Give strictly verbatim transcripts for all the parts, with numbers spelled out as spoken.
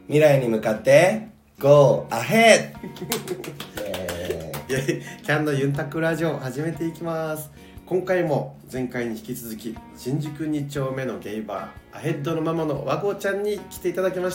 未来に向かって Go Ahead キャンのユンタクラジオ始めていきます。今回も前回に引き続き新宿に丁目のゲイバーアヘッドのママの和合ちゃんに来ていただきました。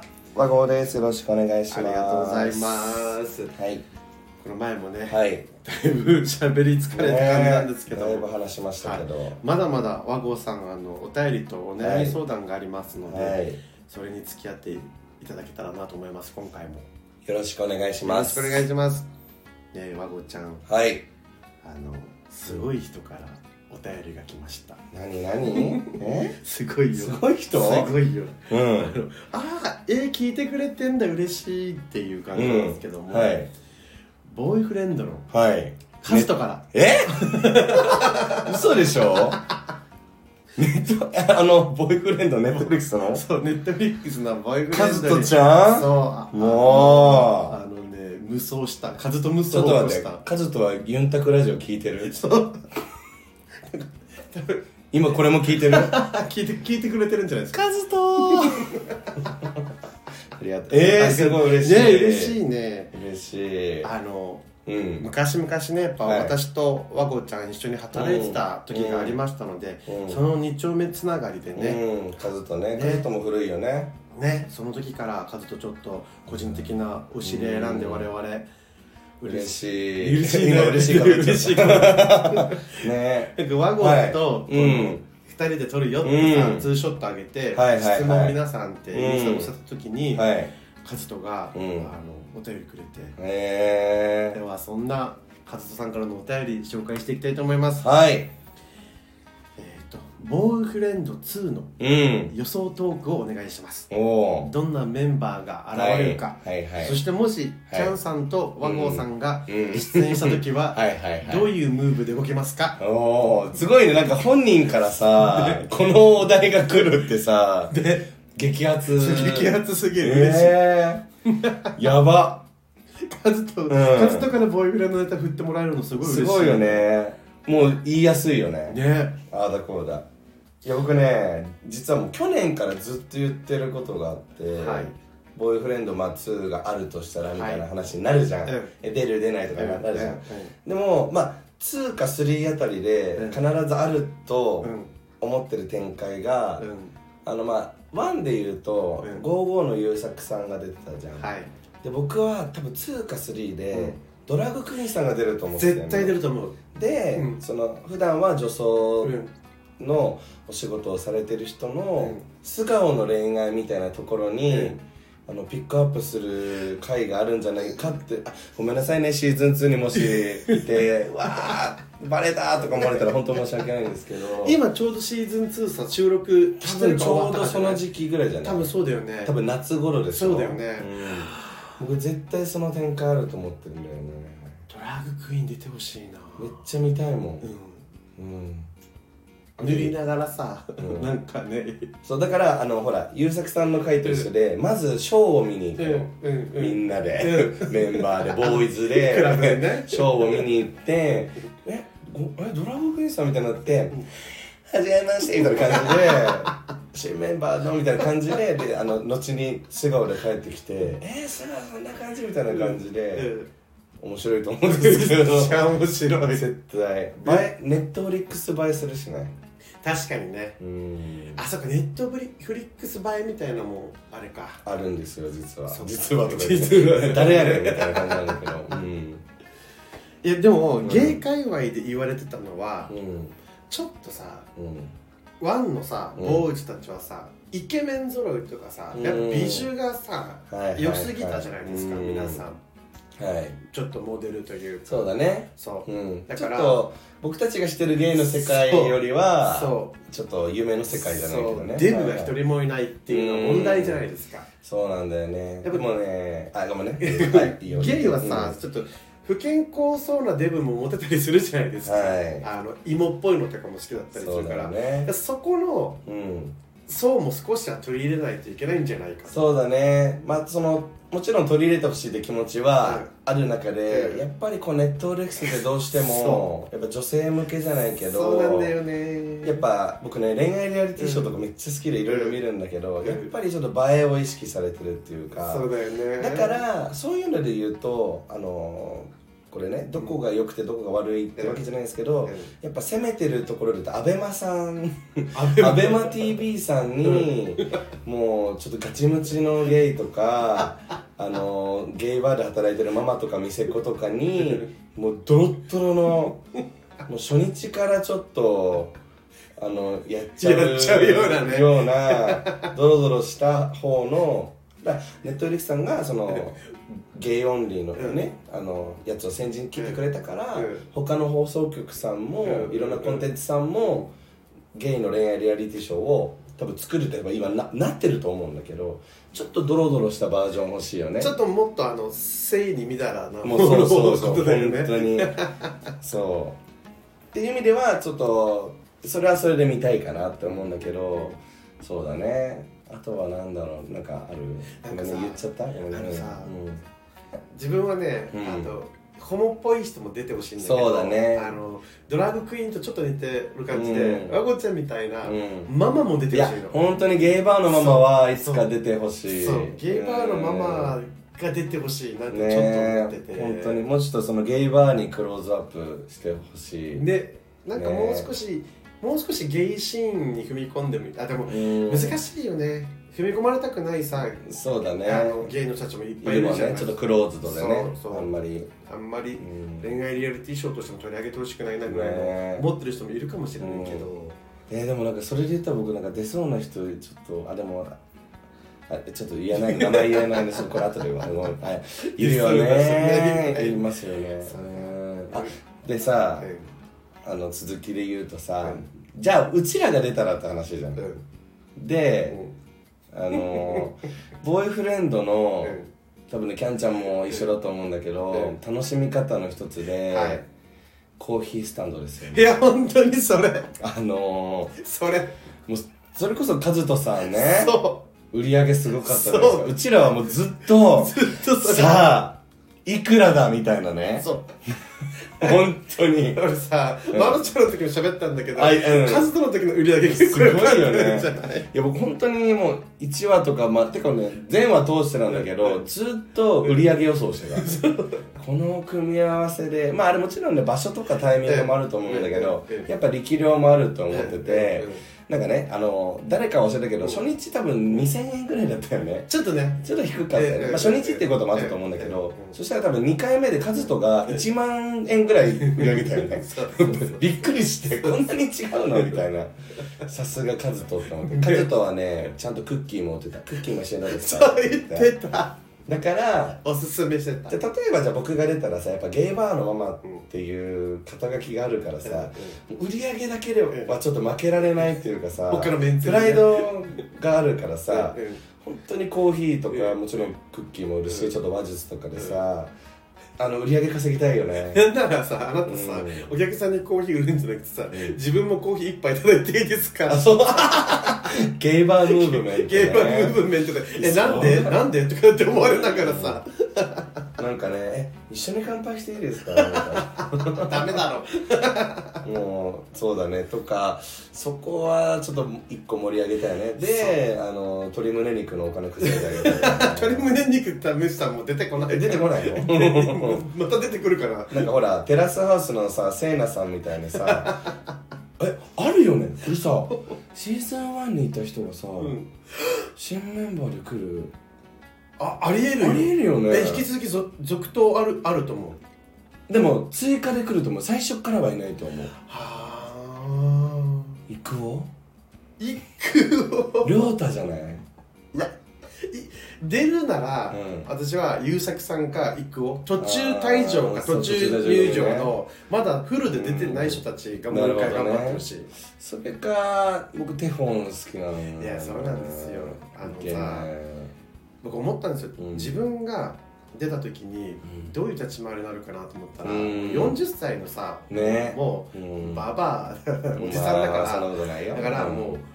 和合です。よろしくお願いします。 ありがとうございます。 はい、 この前もね、 はい、 だいぶ喋り疲れた感じなんですけど、 ね、だいぶ話しましたけど、はい、 まだまだ和合さんあのお便りとお悩み相談がありますので、はい、それに付き合っていただけたらなと思います。今回もよろしくお願いします。 よろしくお願いします。ね、和合ちゃん、 はい、 あのすごい人からお便りが来ました。 何何えすごいよ。 すごい人すごいよ。 うん、 あのあー、えー、聞いてくれてんだ嬉しいっていう感じなんですけども、 うん、はい、 ボーイフレンドのはいカズトから、 ね、え嘘でしょネットあのボーイフレンドネットフリックスのそうネットフリックスのボーイフレンドにカズトちゃんそうもうあのね無双したカズト無双ちょっと待ってしたカズトはユンタクラジオ聞いてるそう今これも聞いてる聞いて聞いてくれてるんじゃないですか。 カズトありがとう。えー、すごい嬉しいね。嬉しいね。 嬉しい。 あの、 うん、 昔々ねやっぱ私と和合ちゃん一緒に働いてた時がありましたので、うん、その二丁目つながりでね、 うん、カズトね、カズトも古いよね。 ね、その時からカズとちょっと個人的なお知り合い選んで我々、 うん、嬉しい嬉しい今嬉しいか嬉しいかね。 なんか和合と、はい、うんふたりで撮るよってさ、うん、ツーショットあげて、はいはいはい、質問皆さんってインスタをした時に、うん、はい、カズトが、うん、あのお便りくれて、 へー、 ではそんなカズトさんからのお便り紹介していきたいと思います。 はい、 えーとボーイフレンドツーの予想トークをお願いします。おどんなメンバーが現れるか、はいはいはい、そしてもし、はい、チャンさんと和合さんが出演した時はどういうムーブで動けますか。 おーすごいね。なんか本人からさこのお題が来るってさで激アツ激アツすぎる、 えー、やばカズと、うん、カズとからボーイフレンドネタ振ってもらえるのすごい嬉しい。 すごいよね。もう言いやすいよね。 ね、 ああだこうだ。いや僕ね実はもう去年からずっと言ってることがあって、はい、ボーイフレンドまあツーがあるとしたらみたいな話になるじゃん、はい、え出る出ないとかなるじゃん、うん、でもまあツーかスリーあたりで必ずあると思ってる展開が、うん、あのまあワンで言うと、うん、ゴーゴーの優作さんが出てたじゃん、はい、で僕は多分ツーかスリーで、うん、ドラッグクイーンさんが出ると思ってたよね。 絶対出ると思う。で、 うん、その普段は女装のお仕事をされてる人の素顔の恋愛みたいなところに、うん、あのピックアップする回があるんじゃないかって。あごめんなさいねシーズンツーにもしいてわーバレたとか思われたら本当申し訳ないんですけど今ちょうどシーズンツーさ収録してるかちょうどその時期ぐらいじゃない。 多分そうだよね。 多分夏頃ですよ。 そうだよね、 うん、僕絶対その展開あると思ってるんだよね。 ドラッグクイーン出てほしいな。 めっちゃ見たいもん、うんうん塗りながらさ、うん、なんかねそうだからあのほら優作さんの回と一緒で、うん、まずショーを見に行くの、うんうん、みんなで、うん、メンバーでボーイズで、ね、ショーを見に行ってええドラゴンクイーンさんみたいになって「はじめまして」みたいな感じで新メンバーのみたいな感じでであの後に素顔で帰ってきて「えー、素顔そんな感じ」みたいな感じで、うん面白いと思うんですけどめっちゃ面白い。 絶対映えネットフリックス映えするしね。 確かにね。うんあそこネットフリックス映えみたいなのもあれかあるんですよ実は。実はとか言って誰やねんみたいな感じなんだけど、うん、 いやでも、うん、ゲイ界隈で言われてたのは、うん、ちょっとさ、うん、ワンのさボーイズたちはさ、うん、イケメン揃いとかさ、やっぱ美女がさ、うん、良すぎたじゃないですか、うん、皆さん。はい、ちょっとモデルというかそうだねそう、 うん、だからちょっと僕たちが知ってるゲイの世界よりはそうちょっと夢の世界じゃないけどね。 デブが一人もいないっていうのは問題じゃないですか。 そうなんだよね。でもねあごめんねはいいいよゲイはさ、うん、ちょっと不健康そうなデブもモテたりするじゃないですか、はい、あの芋っぽいのとかも好きだったりするから そ,、ね、そこの、うんそうも少しは取り入れないといけないんじゃないか。 そうだね。まあそのもちろん取り入れてほしいって気持ちはある中で、うん、やっぱりこうネットフリックスってどうしてもやっぱ女性向けじゃないけど、 そうなんだよね。 やっぱ僕ね恋愛リアリティショーとかめっちゃ好きでいろいろ見るんだけど、うん、やっぱりちょっと映えを意識されてるっていうか、 そうだよね。 だからそういうので言うとあのこれねどこが良くてどこが悪いってわけじゃないんですけど、うん、やっぱ攻めてるところで言うとアベマさんアベマ ティーブイ さんにもうちょっとガチムチのゲイとかあのゲイバーで働いてるママとか店子とかにもうドロッドロのもう初日からちょっとあのやっちゃうやっちゃうようなねようなドロドロした方のネットフリックスさんがそのゲイオンリーのね、うん、あのやつを先陣切ってくれたから、うん、他の放送局さんも、うん、いろんなコンテンツさんもゲイの恋愛リアリティショーを多分作るといえば今 な, なってると思うんだけど、ちょっとドロドロしたバージョン欲しいよね。 ちょっともっとあの性にみだらなもうそうそうそう本当にそうっていう意味ではちょっとそれはそれで見たいかなって思うんだけど、そうだね。あとはなんだろう、なんかある？ なんかさ、 言っちゃった？あのさ、うん、自分はね、うん、あのホモっぽい人も出てほしいんだけど、 そうだね、 あのドラァグクイーンとちょっと似てる感じで、あこちゃんみたいな、うん、ママも出てほしいの。いや本当にゲイバーのママはいつか出てほしい。 そう、そうゲイバーのママが出てほしいなってちょっと思ってて、 ね、本当にもうちょっとそのゲイバーにクローズアップしてほしい。 で、なんかもう少し、ね、もう少しゲイシーンに踏み込んでもいい。あでも難しいよね。踏み込まれたくないさ、 そうだね、 あのゲイの社長もいっぱいいるじゃない。 ね、ちょっとクローズドでね、 そうそうあんまりあんまり恋愛リアリティショーとしても取り上げてほしくないなぐらいの思ってる人もいるかもしれないけど、うん、 えー、でもなんかそれで言ったら僕なんか出そうな人ちょっとあでもあちょっと言えない名前言えないんですこれ後で言わごめん、はい、いるよねいますよね、あでさ、あの続きで言うとさ、はい、じゃあうちらが出たらって話じゃん、うん、で、うん、あのボーイフレンドの、うん、多分ねキャンちゃんも一緒だと思うんだけど、うん、楽しみ方の一つで、はい、コーヒースタンドですよね。 いや本当にそれあのー、 それもうそれこそカズトさんね、 そう売り上げすごかったじゃないですか。うちらはもうずっとずっとそれさあいくらだみたいなね。 そう本当に俺さ、うん、マロちゃんの時も喋ったんだけど、うん、カズトの時の売り上げ結構すごいよね。いや僕本当にもういちわとか、まあ、てかね全話通してなんだけどずっと売り上げ予想してたこの組み合わせでまああれもちろんね場所とかタイミングもあると思うんだけどやっぱ力量もあると思っててなんかね、あの誰か教えたけど初日多分にせんえんぐらいだったよね。 ちょっとねちょっと低かったよね、まあ、初日っていうこともあったと思うんだけど、そしたら多分にかいめでカズトがいちまんえんぐらい売り上げたよねびっくりしてこんなに違うのみたいなさすがカズトって思ってカズトはねちゃんとクッキーも売ってた。クッキーも一緒なんですかそう言ってた。 だからおすすめしてた。 じゃ例えばじゃあ僕が出たらさやっぱゲイバーのママっていう肩書きがあるからさ、うんうん、売り上げだけではちょっと負けられないっていうかさ、 僕のメンツ、 ね、プライドがあるからさ、うんうん、本当にコーヒーとかもちろんクッキーも売るし、うん、ちょっと話術とかでさ、うん、あの売り上げ稼ぎたいよね。 だからさあなたさ、うん、お客さんにコーヒー売るんじゃなくてさ、うん、自分もコーヒー一杯いただいていいですか。 あそうゲイバームーブメント、ね、 ゲイバームーブメントでえなんでなんでとかって思われながらさなんかねえ一緒に乾杯していいですかダメだろもうそうだねとかそこはちょっと一個盛り上げたよね。であの鶏胸肉のお金稼いであげた、ね、 鶏胸肉ってムシさんも出てこない出てこないのまた出てくるからなんかほらテラスハウスのさセイナさんみたいにさえあるよねこれさシーズンワンにいた人がさ、うん、新メンバーで来るあありえるよ。 ありえるよね。 え引き続き続投あるあると思う。でも追加で来ると思う。最初からはいないと思う。はあ。 イクオ？ イクオ。 りょうたじゃない？ いや出るなら、うん、私は優作さんかイクオ途中退場か途中入場の、ね、まだフルで出てない人たちがもう一回頑張ってほしい、ね、 それか僕テフォン好きなの。 いやそうなんですよ。あのさ僕思ったんですよ、うん、自分が出た時にどういう立ち回りになるかなと思ったら、うん、よんじゅっさいのさ、 ね、 もう、うん、ババアおじさんだから、 まあ、だからもう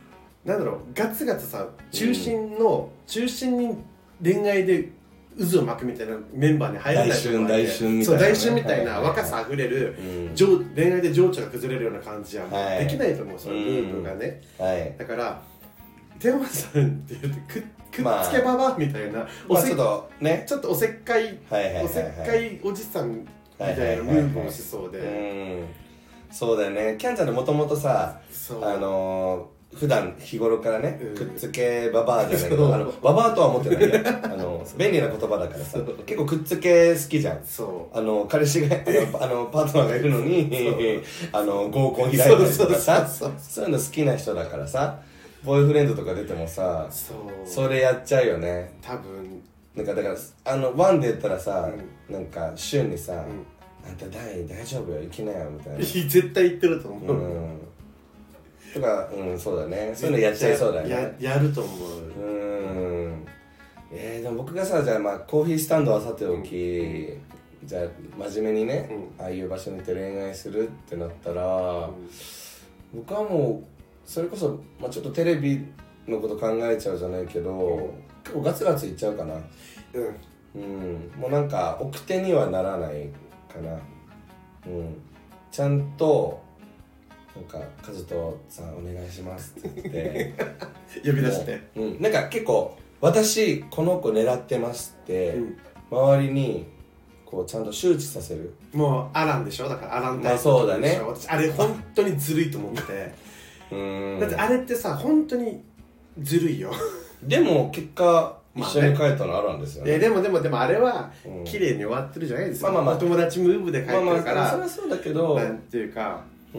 なんだろうガツガツさ中心の、うん、中心に恋愛で渦を巻くみたいなメンバーに入らない大春大春みたいな、ね、 そう大春みたいな若さあふれる、うん、恋愛で情緒が崩れるような感じはできないと思う、はい、そのムーブがね、 うんはい、 だから天馬さんって言ってくくっつけばばみたいな、まあ、 おせ、まあ、ちょっとねちょっとおせっかい、はいはいはいはい、おせっかいおじさんみたいなムーブをしそうで、はいはいはいはい、うんそうだよね。キャンちゃんでもともとさあのー普段日頃からね、うん、くっつけババアじゃないけどあのババアとは思ってないねあの便利な言葉だからさ結構くっつけ好きじゃんそうあの彼氏があのパートナーがいるのにあの合コン開いたりとかさそういうの好きな人だからさボーイフレンドとか出てもさ そ, それやっちゃうよね多分なんかだからあのワンで言ったらさ、うん、なんか週にさ、うん、あんた大大丈夫よ行きなよみたいな絶対言ってると思う、うんとか、うん、そうだねそういうのやっちゃいそうだよね や, やると思ううんえー、でも僕がさじゃあまあコーヒースタンドはさておき、うん、じゃあ真面目にね、うん、ああいう場所に行って恋愛するってなったら、うん、僕はもうそれこそ、まあ、ちょっとテレビのこと考えちゃうじゃないけど、うん、結構ガツガツいっちゃうかなうん、うん、もうなんか奥手にはならないかなうんちゃんとなんかカズトさんお願いしますって言って呼び出して、 うん、なんか結構私この子狙ってますって、うん、周りにこうちゃんと周知させるもうアランでしょだからアランタイプでしょ、まあ、 そうだね私あれ本当にずるいと思ってうんだってあれってさ本当にずるいよでも結果一緒に帰ったのあるんですよね、 まあね、でもでもでもあれは綺麗に終わってるじゃないですか、うん、まあまあまあ、お友達ムーブで帰ってるから、まあまあ、 それはそうだけどなんていうか、うん、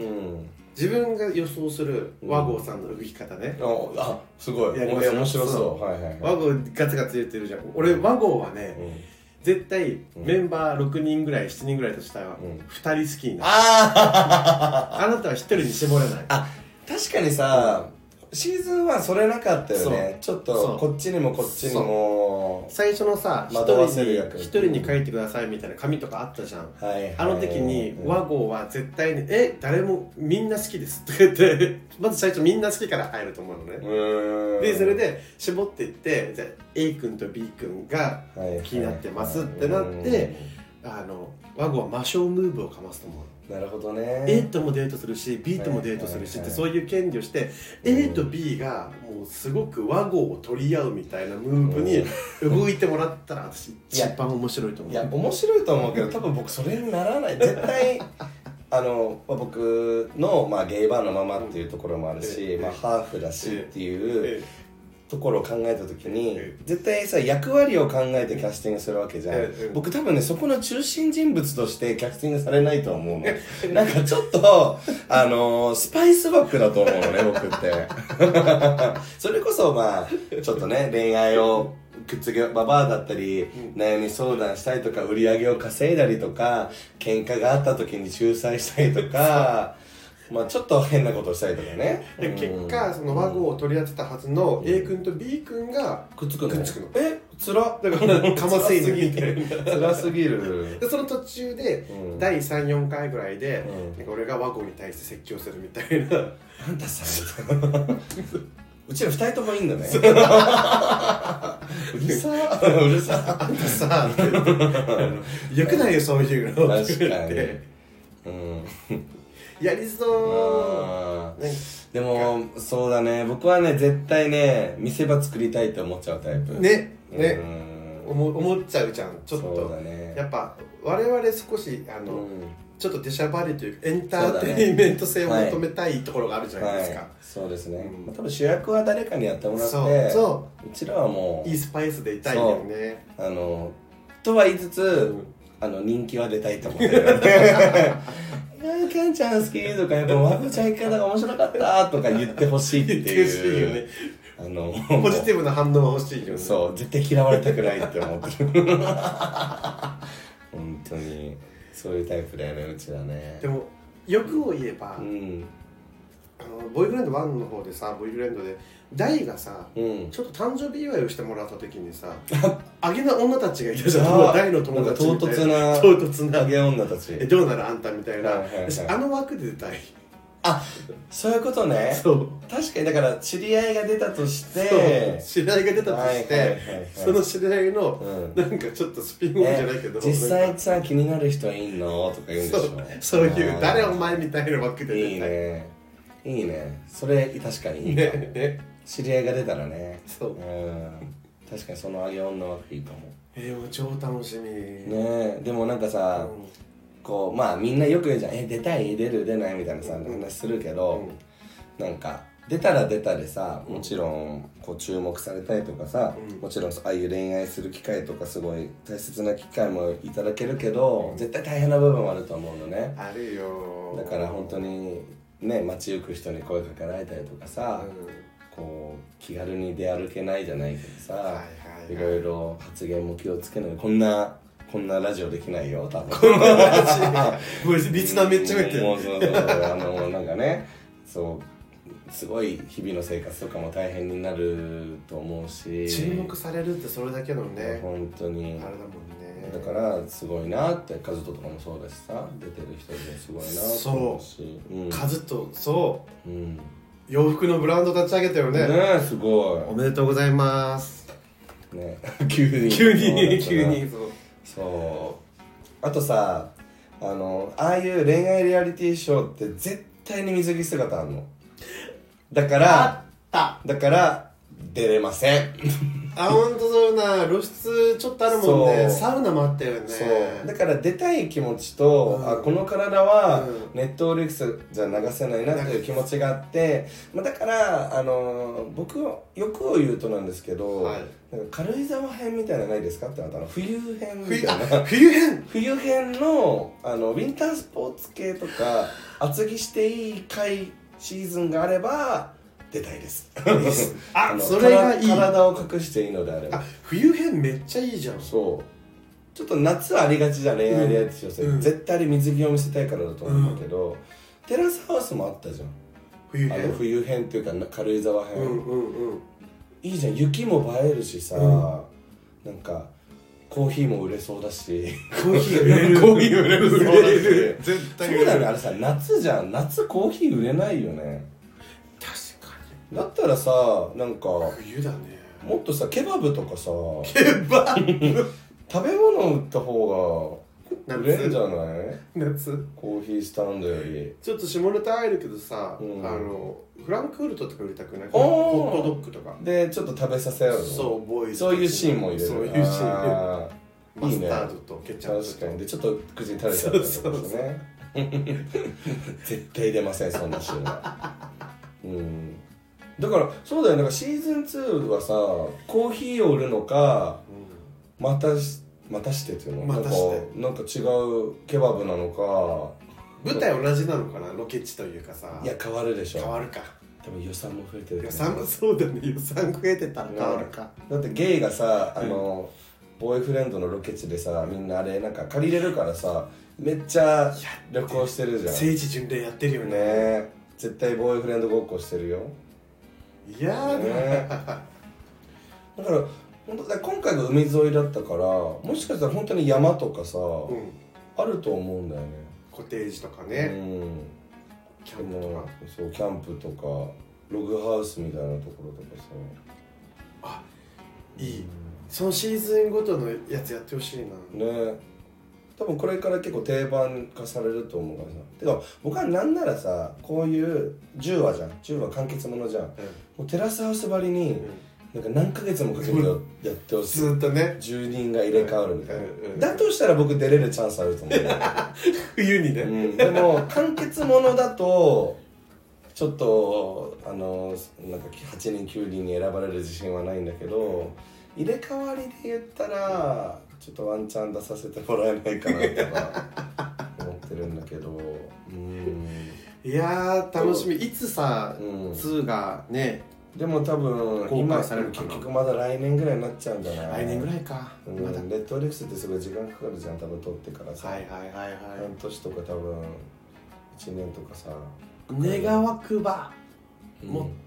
自分が予想する和合さんの動き方ね、 うん、あすごい面白そうはいはいはい、 和合ガツガツ言ってるじゃん俺和合はね、うん絶対メンバーろくにんぐらいしちにんぐらいとしたらふたり好きになる、うん、ああなたはひとりに絞れないあ確かにさ、うん、シーズンワンそれなかったよねちょっとこっちにもこっちにも最初のさひとりにひとりに書いてくださいみたいな紙とかあったじゃん、はいはい、あの時に和合は絶対にえ誰もみんな好きですって言ってまず最初みんな好きから入ると思うのねうでそれで絞っていってじゃあ A 君と B 君が気になってますってなってあの和合は魔性ムーブをかますと思うなるほどね A ともデートするし B ともデートするしってそういう権利をして A と B がもうすごく和合を取り合うみたいなムーブに動いてもらったら私一番面白いと思ういや面白いと思うけど多分僕それにならない絶対あの、まあ、僕の、まあ、ゲイバーのままっていうところもあるし、まあ、ハーフだしっていうところを考えた時に絶対さ役割を考えてキャスティングするわけじゃん僕多分ねそこの中心人物としてキャスティングされないと思うのなんかちょっとあのー、スパイス枠だと思うのね僕ってそれこそまあちょっとね恋愛をくっつけババアだったり、うん、悩み相談したりとか売り上げを稼いだりとか喧嘩があった時に仲裁したりとかまあちょっと変なことしたりとかねで結果その和合を取り当てたはずの A 君と B 君がくっつくのくっつくのえつらだからかませい抜きみたいなつらすぎるでその途中で、うん、だいさん、よんかいぐらいで、うん、なんか俺が和合に対して説教するみたいなあんたさうちら二人ともいいんだねうるさうるさあんたさよくないよそういうの確かにうんやりそうでもそうだね僕はね絶対ね見せ場作りたいって思っちゃうタイプねね思, 思っちゃうじゃんちょっとそうだ、ね、 やっぱ我々少しあの、うん、ちょっと出しゃばりというかエンターテインメント性を求めたいところがあるじゃないですか、はいはい、 そうですね、うんまあ、多分主役は誰かにやってもらってそうそううちらはもういいスパイスでいたいよねあのとは言いつつ、うん、あの人気は出たいと思ってるよねキャンちゃん好きとかやっぱワコちゃん行き方が面白かったとか言ってほしいっていうね、 あのポジティブな反応が欲しいよねそう絶対嫌われたくないって思ってる本当にそういうタイプだよねうちはねでも欲を言えば、うん、あのボーイフレンドワンの方でさボーイフレンドで大がさ、うん、ちょっと誕生日祝いをしてもらった時にさあげな女たちがいたじゃん大の友達みたいな唐突な唐突なあげ女たちえどうなるあんたみたいな、はいはいはい、あの枠で出たいあ、そういうことね。 そう確かにだから知り合いが出たとして知り合いが出たとして、はいはいはいはい、その知り合いの、うん、なんかちょっとスピンオフじゃないけど、 実際さ気になる人はいんのとか言うんでしょ。そうそういう誰お前みたいなわけでいいねいいね、それ確かにいいかも、ねね、知り合いが出たらね。そう、うん、確かにそのあげ女枠いいかも。 えー、超楽しみね。でもなんかさ、うん、こうまあみんなよく言うじゃん、え出たい出る出ないみたいなさ、うん、話するけど、うん、なんか出たら出たでさ、もちろんこう注目されたりとかさ、うん、もちろんああいう恋愛する機会とかすごい大切な機会もいただけるけど、うん、絶対大変な部分もあると思うのね。 あるよ。 だから本当にね、街行く人に声かけられたりとかさ、うん、こう気軽に出歩けないじゃないけどさ、はいはいはい、いろいろ発言も気をつけない。こんなこんなラジオできないよ多分。こんなラジオもうリスナーめっちゃ増えてる。 もうそうそうあのなんかね、そうすごい日々の生活とかも大変になると思うし、 注目されるってそれだけのね、 本当にあれだもんね。 だからすごいなって、カズトとかもそうだしさ、出てる人ですごいなと思うし、 そう、うん、カズトそう、うん、洋服のブランド立ち上げたよね。 ね、すごいおめでとうございますね。急に急に急にそうそうあとさ、あのああいう恋愛リアリティショーって絶対に水着姿あんの。だからあっただから出れません。 あ、ほんとそうな、露出ちょっとあるもんね。サウナもあったよね。 そうだから出たい気持ちと、うん、あこの体はネットフリックスじゃ流せないなっていう気持ちがあって、まあ、だからあの僕は欲を言うとなんですけど、はい、なんか軽井沢編みたいなのないですかってあったの。冬編みたいな。 冬編冬編のあのウィンタースポーツ系とか厚着していい回シーズンがあれば出たいです。 ああそれがいい。 体を隠していいのであれば。 あ、冬編めっちゃいいじゃん。 そうちょっと夏ありがちじゃん、恋愛リアリティショー、うん、絶対に水着を見せたいからだと思うんだけど、うん、テラスハウスもあったじゃん、 冬編。 あの冬編っていうか軽井沢編、 うんうんうん、いいじゃん。雪も映えるしさ、うん、なんかコーヒーも売れそうだし。 コーヒー売れる。 コーヒー売れるそうだし。 絶対そうだね。あれさ、夏じゃん。夏コーヒー売れないよね。 確かに。だったらさ、なんか冬だね。 もっとさ、ケバブとかさ、 ケバブ食べ物売った方が売れるんじゃない？ 夏コーヒースタンドより。 ちょっと下ネタ入るけどさ、うん、あのフランクフルトとか売りたくない？ホットドッグとかでちょっと食べさせよう。 そうボーイズ、 そういうシーンも入れる。 そういうシーンマスタードとケチャップと。 確かに。でちょっと口に垂れちゃったりとかしてね。絶対出ませんそんなシーンは。うん。だからそうだよ。なんかシーズンツーはさ、コーヒーを売るのか、うん、またしまたしてっていうの、 またしてなんか違うケバブなのか。 舞台同じなのかな、ロケ地というかさ。 いや変わるでしょ。 変わるか。 多分予算も増えてる、ね、 予算もそうだね。予算増えてたら変わるか。 だってゲイがさ、あの、うん、ボーイフレンドのロケ地でさ、みんなあれなんか借りれるからさ、めっちゃ旅行してるじゃん。 聖地巡礼やってるよね。 ね、絶対ボーイフレンドごっこしてるよ。 いやー、 ね、だから本当だ、今回が海沿いだったから、もしかしたら本当に山とかさ、うん、あると思うんだよね。 コテージとかね、うん、キャンプとか。 そうキャンプとかログハウスみたいなところとかさ。 あ、いい、うん、そのシーズンごとのやつやってほしいな。 ね、多分これから結構定番化されると思うからさ。てか僕はなんならさ、こういうじゅうわじゃん、じゅうわ完結ものじゃん、うん、もうテラスハウスばりに、うん、なんか何ヶ月もかけてやってほしい。 ずっとね、 じゅうにんが入れ替わるみたいな、うんうんうん、だとしたら僕出れるチャンスあると思う。 冬にね、うん、 でも完結ものだとちょっとあのなんかはちにんきゅうにんに選ばれる自信はないんだけど、入れ替わりで言ったらちょっとワンチャン出させてもらえないかなとか思ってるんだけど。うん、 いやー楽しみ。いつさ、うん、ツーがね、 でも多分今される結局まだ来年ぐらいになっちゃうんじゃない？ 来年ぐらいか、 うん、まだネットフリックスってすごい時間かかるじゃん、多分撮ってからさ。 はいはいはいはい。 半年とか多分いちねんとかさ。 願わくば、うん、もっ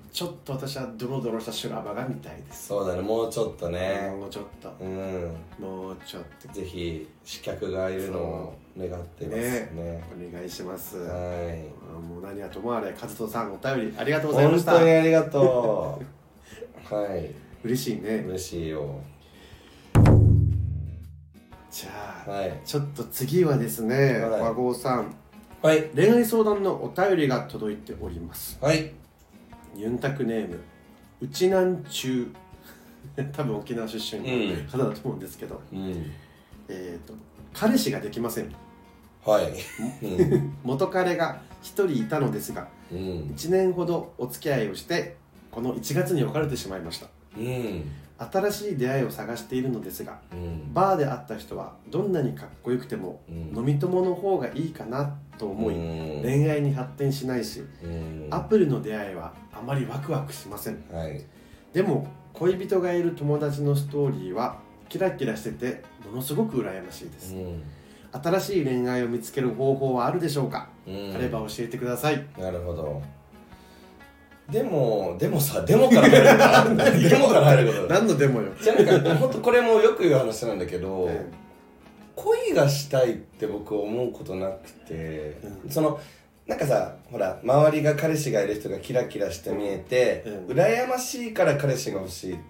ちょっと私はドロドロした修羅場が見たいです。 そうだね、もうちょっとね、 もうちょっと、 うん、 もうちょっとぜひ刺客がいるのを願ってます ね, ねお願いします。 はい、 もう何はともあれ、和人さんお便りありがとうございました。 本当にありがとうはい、 嬉しいね。 嬉しいよ。 じゃあ、 はい、 ちょっと次はですね、 はい、 和合さん、 はい、 恋愛相談のお便りが届いております。 はい、 ユンタクネームうちなんちゅう多分沖縄出身の方だと思うんですけど、うん、えっと彼氏ができません。 はい、 元彼が一人いたのですが、 うん、 いちねんほどお付き合いをしてこのいちがつに別れてしまいました。 うん、 新しい出会いを探しているのですが、うん、バーで会った人はどんなにかっこよくても、うん、飲み友の方がいいかなと思い、うん、恋愛に発展しないし、うん、アプリの出会いはあまりワクワクしません、はい、でも恋人がいる友達のストーリーはキラキラしててものすごく羨ましいです、うん、新しい恋愛を見つける方法はあるでしょうか、うん、あれば教えてください。 なるほど。でも、でもさ、デモから入るからデモから入ること何のデモよ。 じゃあなんか、ほんとこれもよく言う話なんだけど、ね、恋がしたいって僕思うことなくて、うん、その、なんかさ、ほら、周りが彼氏がいる人がキラキラして見えて、うん、羨ましいから彼氏が欲しいって、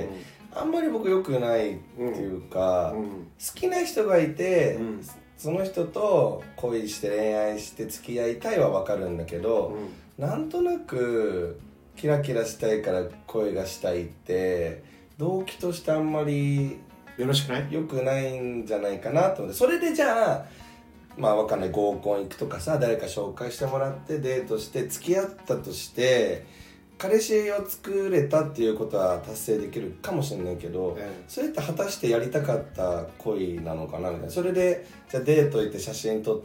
うん、あんまり僕良くないっていうか、うんうん、好きな人がいて、うん、その人と恋して恋愛して付き合いたいは分かるんだけど、うん、なんとなくキラキラしたいから恋がしたいって動機としてあんまりよろしくない良くないんじゃないかなと思って、それでじゃあまあわかんない合コン行くとかさ、誰か紹介してもらってデートして付き合ったとして彼氏を作れたっていうことは達成できるかもしれないけど、うん、それって果たしてやりたかった恋なのかなみたいな。それでじゃあデート行って写真撮って、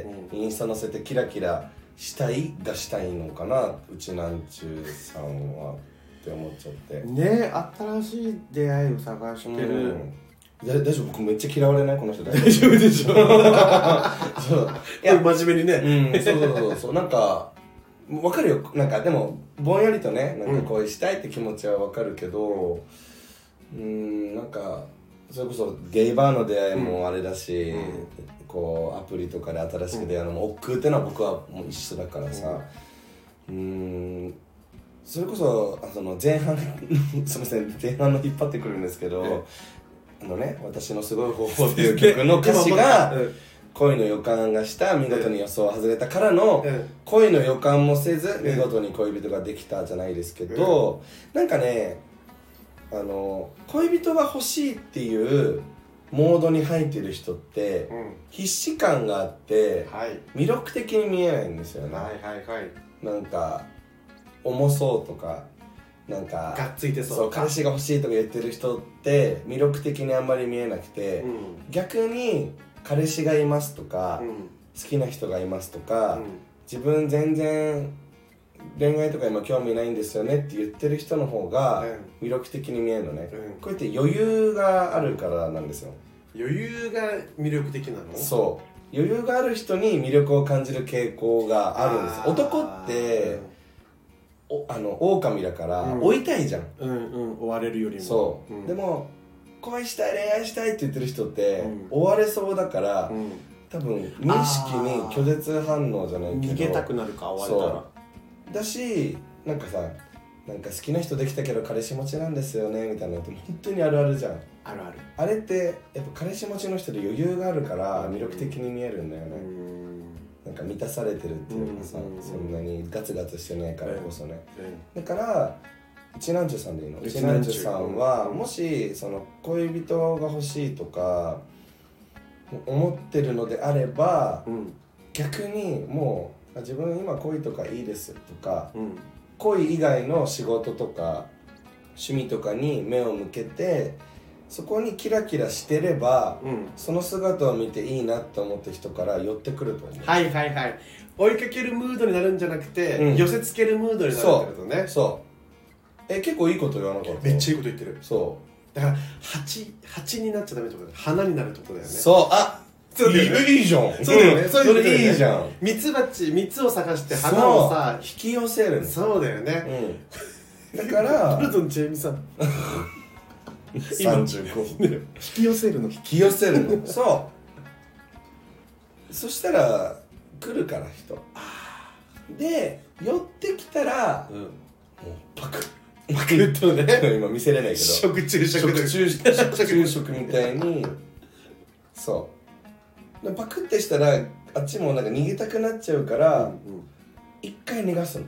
うん、インスタ載せてキラキラしたいがしたいのかな、うちなんちゅうさんはって思っちゃってね。新しい出会いを探してる、うん、 大丈夫？僕めっちゃ嫌われないこの人。 大丈夫でしょそういや真面目にね、 うん、そうそうそうそうなんかわかるよ。なんかでもぼんやりとね、なんか恋したいって気持ちはわかるけど、うーん、なんかそれこそゲイバーの出会いもあれだし、うん、こうアプリとかで新しく出会うのも億劫ってのは僕はもう一緒だからさ、うーん、それこそあの前半すみません前半の引っ張ってくるんですけど、うん、あのね、私のすごい方法っていう曲の歌詞が恋の予感がした見事に予想外れたからの恋の予感もせず見事に恋人ができたじゃないですけど、なんかね、あの恋人が欲しいっていうモードに入ってる人って必死感があって魅力的に見えないんですよね。 はいはいはい。 なんか重そうとか、なんかがっついてそう、 そう彼氏が欲しいとか言ってる人って魅力的にあんまり見えなくて、うん、逆に彼氏がいますとか、うん、好きな人がいますとか、うん、自分全然恋愛とか今興味ないんですよねって言ってる人の方が魅力的に見えるのね、うん、こうやって余裕があるからなんですよ。 余裕が魅力的なの？ そう余裕がある人に魅力を感じる傾向があるんです。男っておあの狼だから、うん、追いたいじゃん、 うんうん、追われるよりもそう、うん、でも恋したい恋愛したいって言ってる人って、うん、追われそうだから、うん、多分無意識に拒絶反応じゃないけど逃げたくなるか追われたらだし、なんかさ、なんか好きな人できたけど彼氏持ちなんですよねみたいなのって本当にあるあるじゃん。 あるある。 あれってやっぱ彼氏持ちの人で余裕があるから魅力的に見えるんだよね、うん、なんか満たされてるっていうかさ、うん、そんなにガツガツしてないからこそね、うん、だからうちなんちゅうさんでいいの？うちなんちゅうさんはもしその恋人が欲しいとか思ってるのであれば、うん、逆にもう自分今恋とかいいですとか、うん、恋以外の仕事とか趣味とかに目を向けてそこにキラキラしてれば、うん、その姿を見ていいなって思った人から寄ってくると思う。 はいはいはい。追いかけるムードになるんじゃなくて、うん、寄せつけるムードになるってことね。 そうそうえ結構いいこと言わなかった？ めっちゃいいこと言ってる。 そうだから蜂蜂になっちゃダメってことだよ。花になるってことだよね。 そうあそうだよね、 いいじゃん。 そうだよね、そういうことだよね、 いいじゃん。 ミツバチ、蜜を探して花をさ引き寄せるの。 そうだよね、 うん、だからブルトン・チェミさんさんじゅうご引き寄せるの引き寄せるのそうそしたら来るから人で寄ってきたら、うん、もうパクッパクッとね今見せれないけど食虫食虫食虫食みたいにそうパクッてしたらあっちもなんか逃げたくなっちゃうから一、うんうん、回逃がすの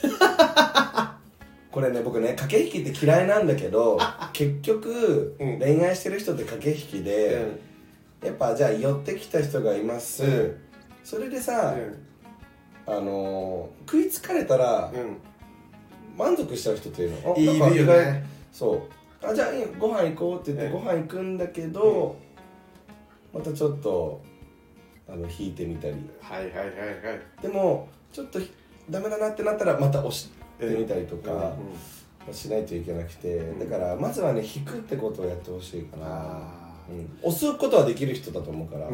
これね僕ね駆け引きって嫌いなんだけど結局、うん、恋愛してる人って駆け引きで、うん、やっぱじゃあ寄ってきた人がいます、うん、それでさ、うん、あのー、食いつかれたら、うん、満足しちゃう人っていうのいいよねそうあじゃあご飯行こうって言ってご飯行くんだけど、うん、またちょっとあの引いてみたりはいはいはいはいでもちょっとダメだなってなったらまた押してみたりとかしないといけなくて、うん、だからまずはね引くってことをやってほしいかな、うん、押すことはできる人だと思うからうん、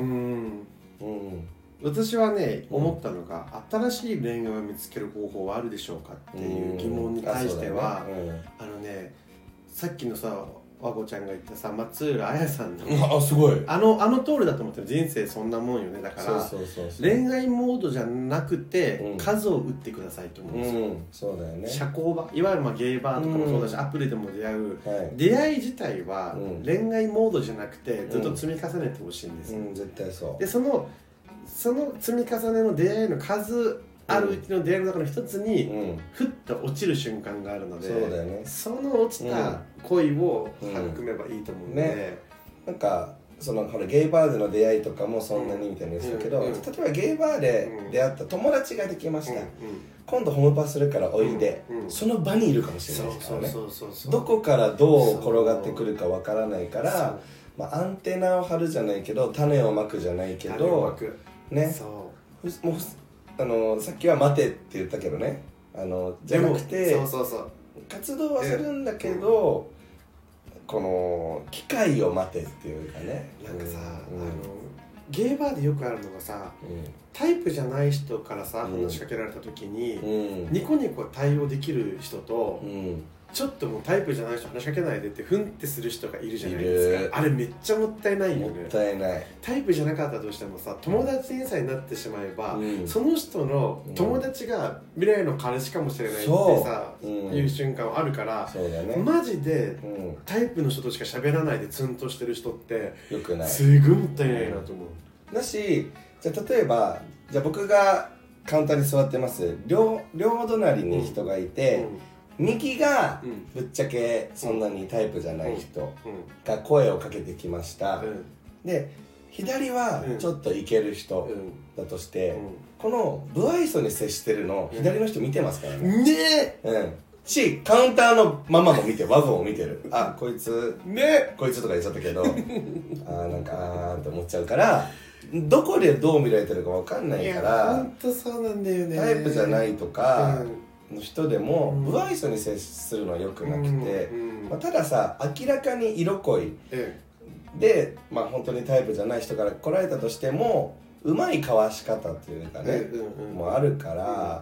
うん、私はね思ったのが、うん、新しい恋愛を見つける方法はあるでしょうかっていう疑問に対しては、うん あ, ねうん、あのねさっきのさ和子ちゃんが言ったさ松浦綾さんのあすごいあのあの通りだと思ってる人生そんなもんよねだからそうそうそうそう恋愛モードじゃなくて、うん、数を打ってくださいと思うんですよ、 うん、そうだよね社交場いわゆるまあゲイバーとかもそうだし、うん、アプリでも出会う、はい、出会い自体は、うん、恋愛モードじゃなくてずっと積み重ねてほしいんですよ、 うんうん、絶対そうでそのその積み重ねの出会いの数あるうちの出会いの中の一つに、うん、ふっと落ちる瞬間があるので、 そうだよね、 その落ちた恋を育めばいいと思うんで、うんね、 なんかそのほらゲイバーでの出会いとかもそんなにみたいに言ってたけど、うんうん、例えばゲイバーで出会った友達ができました、うんうん、今度ホームパするからおいで、うんうん、その場にいるかもしれないですからねどこからどう転がってくるかわからないから、まあ、アンテナを張るじゃないけど種をまくじゃないけどねそうもうあのさっきは待てって言ったけどねあのじゃなくてそうそうそう活動はするんだけど、うん、この機会を待てっていうかねなんかさ、うん、あのゲイバーでよくあるのがさ、うん、タイプじゃない人からさ、うん、話しかけられた時に、うん、ニコニコ対応できる人と、うんちょっともうタイプじゃない人話しかけないでってふんってする人がいるじゃないですかあれめっちゃもったいないよねもったいないタイプじゃなかったとしてもさ友達にさえなってしまえば、うん、その人の友達が未来の彼氏かもしれないってさ、うん、いう瞬間はあるからそうだ、ね、マジで、うん、タイプの人としか喋らないでツンとしてる人ってよくないすごいもったいないなと思う、 うん、だしじゃあ例えばじゃあ僕がカウンターに座ってます両、両隣に人がいて、うん右がぶっちゃけそんなにタイプじゃない人が声をかけてきました、うん、で左はちょっとイケる人だとして、うん、この不愛想に接してるの左の人見てますからねねえ、うん、しカウンターのママも見てワゴンを見てるあこいつねこいつとか言っちゃったけどあーなんかあーって思っちゃうからどこでどう見られてるか分かんないから本当そうなんだよねタイプじゃないとか、うんの人でも不愛想に接するのは良くなくて、うんうんまあ、たださ明らかに色恋、うん、で、まあ、本当にタイプじゃない人から来られたとしてもうまい交わし方っていうかね、うんうん、もあるから、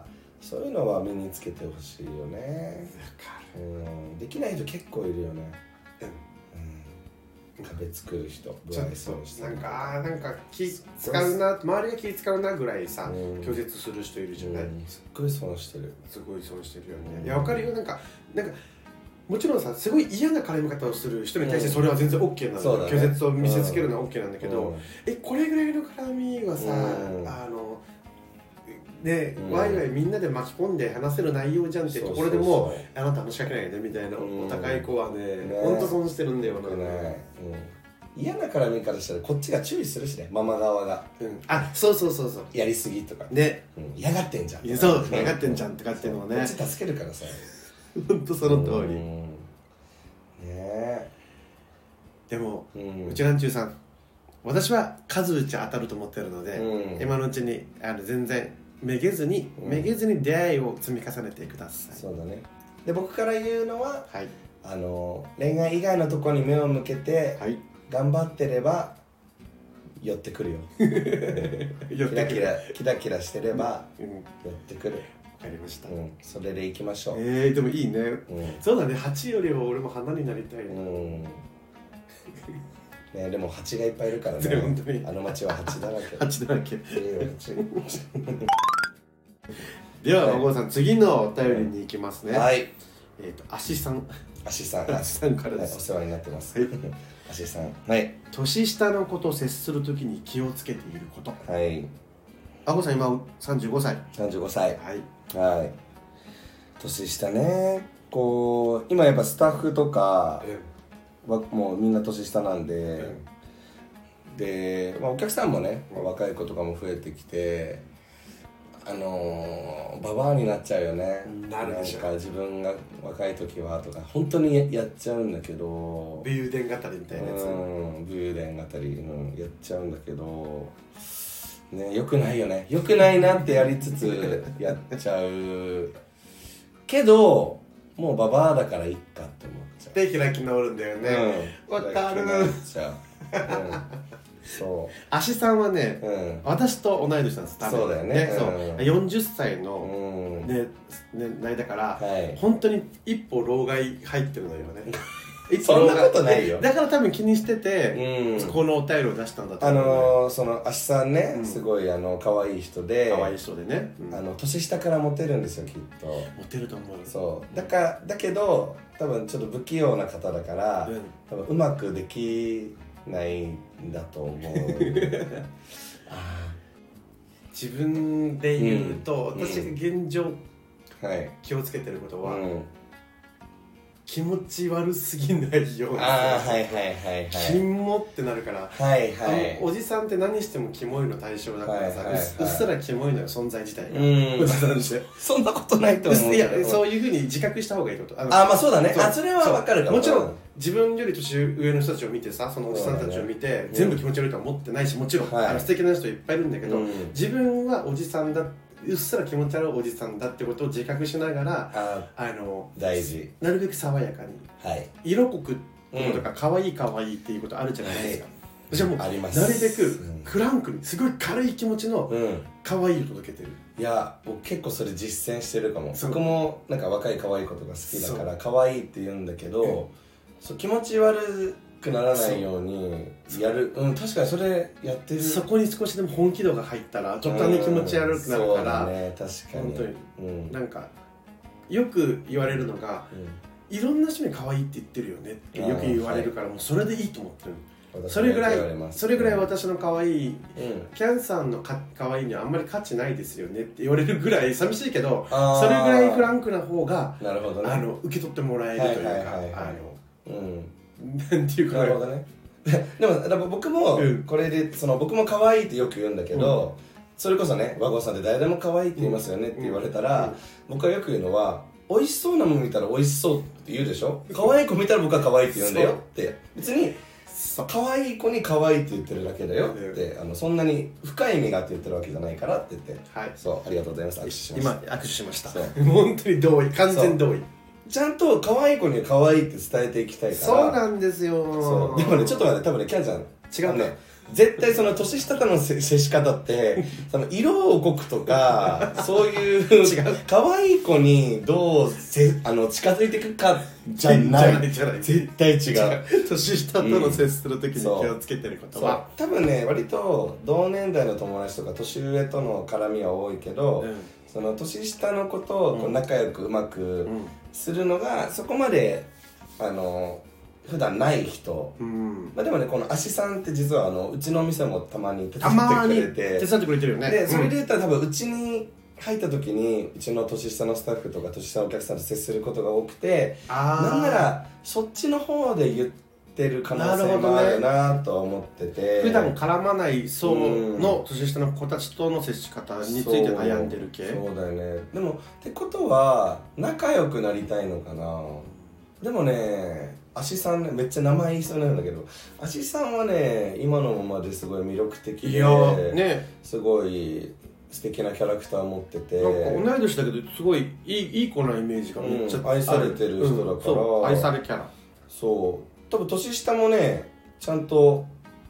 うん、そういうのは身につけてほしいよね、うん、できない人結構いるよね、うん、壁作る人不愛想にしてなんかなんか気使うな周りが気使うなぐらいさ、うん、拒絶する人いるじゃない、うん、 すっごい損してるすごい損してるよね、うん、いや分かるよなんかなんかもちろんさすごい嫌な絡み方をする人に対してそれは全然 OK なんだよ、うん、拒絶を見せつけるのは OK なんだけど、うん、えこれぐらいの絡みはさ、うん、あのね、うん、ワイワイみんなで巻き込んで話せる内容じゃんってところでもあなた話しかけないでみたいな、うん、お互い子はねほんと損してるんだよな、ねうん、嫌な絡みからしたらこっちが注意するしねママ側が、 うん、あそうそうそうそうやりすぎとかね、 うん、嫌がってんじゃんいやそう嫌がってんじゃんとかっていうのをねこっち助けるからさほんとその通り、うん、 ねえでも、うん、うちなんちゅうさん私は数打ち当たると思ってるので、うん、今のうちにあの全然めげずに、うん、めげずに出会いを積み重ねてください。 そうだね。で僕から言うのは、 はい、 あの恋愛以外のところに目を向けて、はい、頑張ってれば寄ってくるよ、うん、キラキラキラキラしてれば、うん、寄ってくる。 わかりました、 うん、それでいきましょう。 えー、でもいいね、うん、そうだね、はちよりは俺も花になりたい、うんね、でも蜂がいっぱいいるからね、本当にあの町は蜂だらけ蜂だらけでは、孫さん、次のお便りに行きますね。 はい。 えっと、アシさんアシさんアシさんからです、 はい、お世話になってます。アシさん、はい。 年下の子と接するときに気をつけていること。 はい。 あこさん今さんじゅうごさい。 さんじゅうごさい。 はい。 はい。年下ね、こう今やっぱスタッフとかはもうみんな年下なんで、うん、で、まあ、お客さんもね、まあ、若い子とかも増えてきて、あのー、ババアになっちゃうよね。 なるでしょ。 なんか自分が若い時はとか本当に や, やっちゃうんだけど、 武勇伝語りみたいなやつ、うん、 武勇伝語り、うん、やっちゃうんだけどね、よくないよね、よくないなってやりつつやっちゃうけど、もうババアだからいっかって思っちゃう。 で開き直るんだよね。わ、うん、かる。開き直っちゃう、うんそう。アシさんはね、うん、私と同い年なんです。 そうだよね。 ね、そう、よんじゅっさいの、うん、ね、ね、ないだから、はい、本当に一歩老害入ってるのよね。 そんなことないよ。 だから多分気にしてて、うん、このお便りを出したんだと思う、ね。 あのー、そのアシさんね、うん、すごいあの可愛い人で、 可愛い人でね、 うん、あの年下からモテるんですよ、きっと。 モテると思う。 そうだからだけど多分ちょっと不器用な方だから、うん、多分うまくできないんだと思う。 あ、自分で言うと、うん、私が現状、うん、はい、気をつけてることは、うん、気持ち悪すぎないように。 ああ、はいはいはいはい。 キモってなるから、 はいはい。 おじさんって何してもキモいの対象だからさ、はいはいはい、うっすらキモいのよ、存在自体が。 おじさんしてそんなことないと思う。 いや、そういうふうに自覚した方がいいこと。 ああ、まあそうだね。あ、それはわかるかも。 もちろん自分より年上の人たちを見てさ、そのおじさんたちを見て、ね、全部気持ち悪いとは思ってないし、もちろん、はい、あの素敵な人いっぱいいるんだけど、うん、自分はおじさんだって、うっすら気持ち悪いおじさんだってことを自覚しながら、ああの大事、 なるべく爽やかに、はい、色濃くとか可愛い可愛いっていうことあるじゃないですか、はい、じゃあもうなるべくクランクにすごい軽い気持ちの可愛いを届けてる、 うん、いや僕結構それ実践してるかも。僕もなんか若い可愛い子とか好きだから可愛いって言うんだけど、うん、そう気持ち悪くならないようにやる。うん、確かにそれやってる。 そこに少しでも本気度が入ったら途端に気持ち悪くなるから、 うん、そうだね、確かに本当に、うん、なんかよく言われるのが、うん、いろんな人に可愛いって言ってるよねってよく言われるから、もうそれでいいと思ってる。それぐらいそれぐらい私の可愛い、うん、キャンさんのか可愛いにはあんまり価値ないですよねって言われるぐらい寂しいけど、それぐらいフランクな方が、 なるほどね、 あの受け取ってもらえるというか、あの、うん、なんていうか、 なるほどね。でもだから僕もこれでその僕も可愛いってよく言うんだけど、うん、それこそね、和合さんって誰でも可愛いって言いますよねって言われたら、うんうん、僕はよく言うのは、美味しそうなもの見たら美味しそうって言うでしょ。可愛い子見たら僕は可愛いって言うんだよって。別に可愛い子に可愛いって言ってるだけだよって、あのそんなに深い意味があって言ってるわけじゃないからって言って、はい、そうありがとうございます。握手しました。 今握手しました。本当に同意、完全同意。 ちゃんと可愛い子には可愛いって伝えていきたいから。 そうなんですよ。 そうでもね、ちょっと待って、多分ね、キャンちゃん違うね。絶対その年下との接し方ってその色を濃くとかそういう違う可愛い子にどうせあの近づいていくかじゃない絶対違う。 年下との接する時に気をつけてることは、うん、 多分ね、割と同年代の友達とか年上との絡みは多いけど、うん、その年下の子とこう仲良くうまくするのがそこまであの普段ない人、うん、まあでもね、このアシさんって実はあのうちのお店もたまに手伝ってくれて、 手伝ってくれてるよね。 でそれで言ったら多分うちに入った時にうちの年下のスタッフとか年下のお客さんと接することが多くて、なんならそっちの方で言ってる可能性もあるなとは思ってて、ね、 普段絡まない層の年下の子たちとの接し方について悩んでる系。 そう、そうだよね。でもってことは仲良くなりたいのかな。でもね、アシさんね、めっちゃ名前言いそうなんだけど、アシさんはね、今のままですごい魅力的で、いや、ね、すごい素敵なキャラクター持ってて、 なんか同い年だけどすごいいい、いい子なイメージがめっちゃ、うん、 愛されてる人だから、 うん、愛されキャラ。 そう、多分年下もね、ちゃんと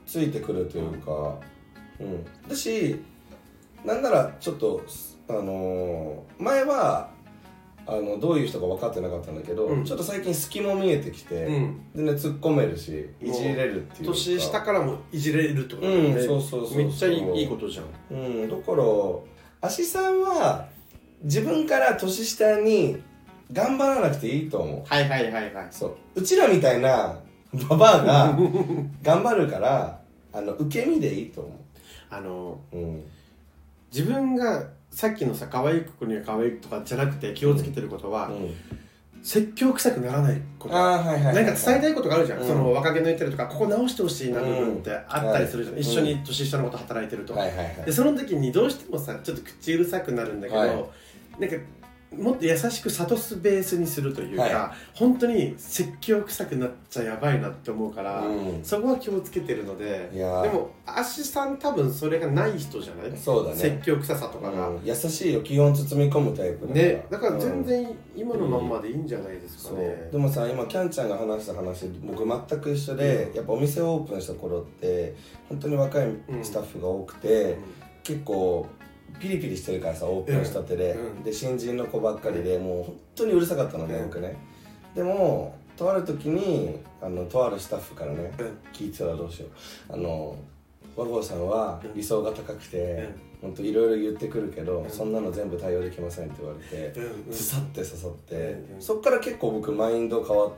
ついてくるというか、うん、だしなんならちょっとあのー、前はあのどういう人か分かってなかったんだけど、うん、ちょっと最近隙も見えてきて、うん、でね突っ込めるしいじれるっていうか年下からもいじれるってことだよね、 うん、そうそうそうそうめっちゃいい、いいことじゃん、 うん、だからアシさんは自分から年下に頑張らなくていいと思う。 はいはいはいはい。 そううちらみたいなババアが頑張るからあの受け身でいいと思う。 あの、うん、自分がさっきのさ可愛い子には可愛いとかじゃなくて気をつけてることは、うんうん、説教臭くならないこと。あ、はいはいはいはい、なんか伝えたいことがあるじゃん、うん、その若気の言ってるとかここ直してほしいな部分ってあったりするじゃん、うん、一緒に年下のこと働いてると、はいはいはい、でその時にどうしてもさちょっと口うるさくなるんだけど、はい、なんかもっと優しく諭すベースにするというか、はい、本当に説教臭くなっちゃやばいなって思うから、うん、そこは気をつけてるので、でもアシさん多分それがない人じゃない？ そうだね、 説教臭さとかが、 うん、優しいよ、気を包み込むタイプだから、 ね、だから全然今のまんまでいいんじゃないですかね、 うん、でもさ今キャンちゃんが話した話僕全く一緒で、うん、やっぱお店をオープンした頃って本当に若いスタッフが多くて、うん、結構ピリピリしてるからさオープンしたてで、うん、で新人の子ばっかりでもう本当にうるさかったのね、うん、僕ね。でもとある時にあのとあるスタッフからね、うん、聞いてたらどうしよう、あの和合さんは理想が高くて、うん、本当いろいろ言ってくるけど、うん、そんなの全部対応できませんって言われて、うん、刺さって刺さって、うん、そっから結構僕マインド変わって、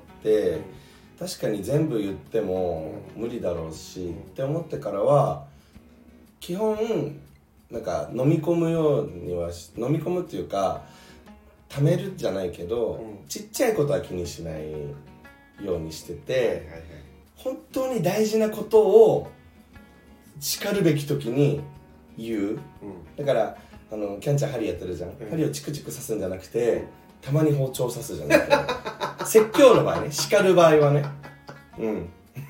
うん、確かに全部言っても無理だろうし、うん、って思ってからは基本なんか飲み込むようには飲み込むっていうか溜めるじゃないけど、うん、ちっちゃいことは気にしないようにしてて、はいはいはい、本当に大事なことを叱るべき時に言う、うん、だからあのキャンちゃん針やってるじゃん、うん、針をチクチク刺すんじゃなくて、うん、たまに包丁刺すじゃないけど説教の場合ね、叱る場合はね、うん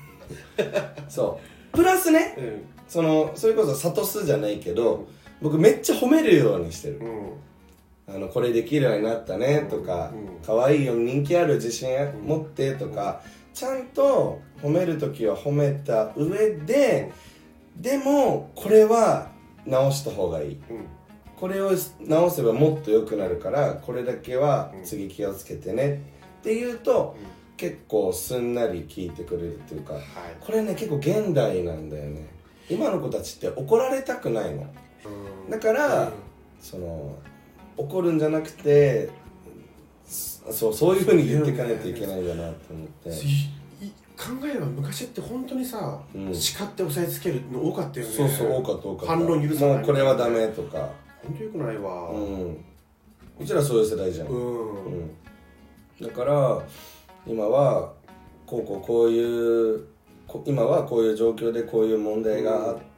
そうプラスね、うんそのそれこそ諭すじゃないけど、うん、僕めっちゃ褒めるようにしてる、うん、あのこれできるようになったねとか、うん、可愛いよ人気ある自信持ってとか、うん、ちゃんと褒めるときは褒めた上で、うん、でもこれは直した方がいい、うん、これを直せばもっと良くなるからこれだけは次気をつけてねっていうと、うん結構すんなり聞いてくれるっていうか、はい、これね結構現代なんだよね。今の子たちって怒られたくないの、うん、だから、うん、その怒るんじゃなくてそう、そういう風に言っていかないといけないんだなと思って、 考えれば昔って本当にさ、うん、叱って押さえつけるの多かったよね。 そうそう多かった多かった。 反論許さない、 もうこれはダメとか本当よくないわ、 うん、うちらそういう世代じゃん、うんうん、だから今はこうこうこういう今はこういう状況でこういう問題があって、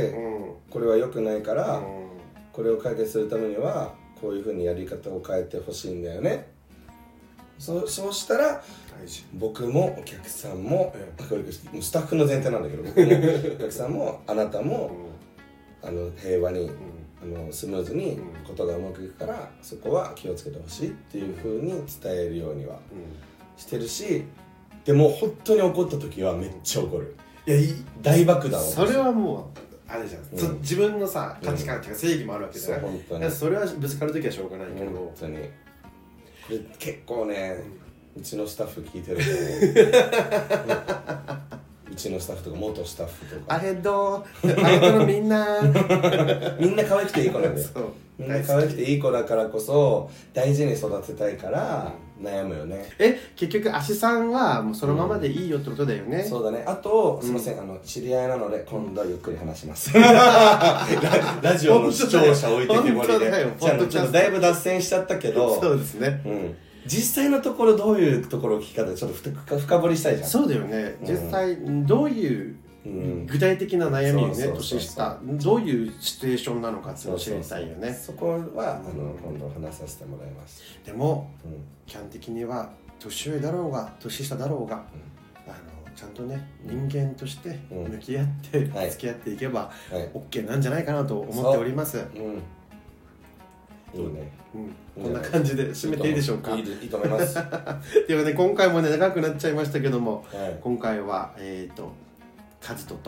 うん、これは良くないから、うん、これを解決するためにはこういうふうにやり方を変えてほしいんだよね。そ, そうしたら僕もお客さんも、うん、スタッフの前提なんだけど僕もお客さんもあなたも、うん、あの平和に、うん、あのスムーズにことがうまくいくから、そこは気をつけてほしいっていうふうに伝えるようにはしてるし、でも本当に怒った時はめっちゃ怒る。いやいい大爆弾を。 それはもうあれじゃん、うん、自分のさ価値観っていうか正義もあるわけじゃない、うん、そう本当にそれはぶつかる時はしょうがないけど、 本当にこれ結構ね、うん、うちのスタッフ聞いてると思ううちのスタッフとか元スタッフとかあれどうあれどうみんなみんな可愛くていい子なんだよみんな可愛くていい子だからこそ大事に育てたいから悩むよね。 え結局アシさんはもうそのままでいいよってことだよね、うん、 そうだね。あとすいません、うん、あの知り合いなので今度はゆっくり話しますラ, ラジオの視聴者置いてけぼりでじゃあちょっとだいぶ脱線しちゃったけどそうですね、 うん実際のところどういうところを聞き方でちょっと深掘りしたいじゃん。 そうだよね、うん、実際どういう具体的な悩みをね年下どういうシチュエーションなのかって知りたいよね。 そこはあの今度話させてもらいます。 でも、うん、キャン的には年上だろうが年下だろうが、うん、あのちゃんとね人間として向き合って、うん、付き合っていけば、はい、OK なんじゃないかなと思っております。 いいね、 うん、こんな感じで締めていいでしょうか。 いい、いいと思いますではね今回もね長くなっちゃいましたけども、はい、今回はえっ、ー、とカズトと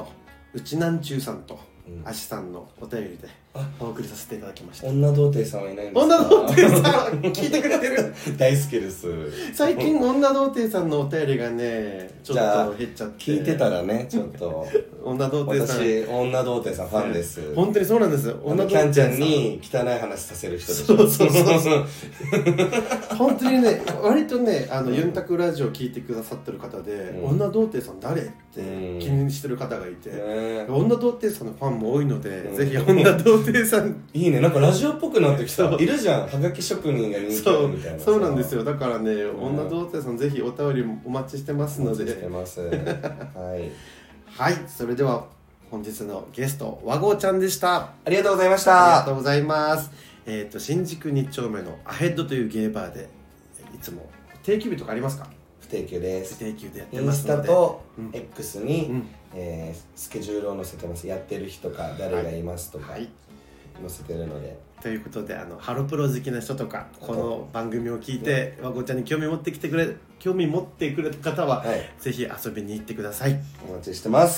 うちなんちゅうさんとあしさんのお便りでお送りさせていただきました。 女童貞さんはいないんですか？ 女童貞さん聞いてくれてる大好きです。 最近女童貞さんのお便りがねちょっと減っちゃって聞いてたらねちょっと女童貞さん、 私女童貞さんファンです。 本当にそうなんです。 女キャンちゃんに汚い話させる人でしょ。 そうそうそうそう本当にね割とねあの、うん、ユンタクラジオ聞いてくださってる方で、うん、女童貞さん誰って気にしてる方がいて、うん、女童貞さんのファンも多いので、うん、ぜひ女童貞さんいいね、なんかラジオっぽくなってきた。いるじゃん、はがき職人が人気あるみたいな。 そう、そうなんですよ。だからね、うん、女童貞さんぜひお便りお待ちしてますので。 お待ちしてますはいはい、それでは本日のゲスト和合ちゃんでした。 ありがとうございました。 ありがとうございます。えっと新宿に丁目のアヘッドというゲーバーでいつも定休日とかありますか？ 不定休です。 不定休でやってますので、 インスタと X に、うんえー、スケジュールを載せてます。やってる人か誰がいますとか、はい、載せてるので。 ということであのハロプロ好きな人とかこの番組を聞いて和合ちゃんに興味持ってきてくれ興味持ってくれた方は、はい、ぜひ遊びに行ってください。 お待ちしてます。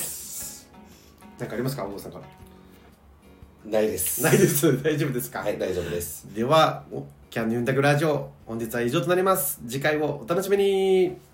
何かありますか、和合さんから？ ないです。 ないです。大丈夫ですか？ はい、大丈夫です。 ではキャンユンタクラジオ本日は以上となります。次回をお楽しみに。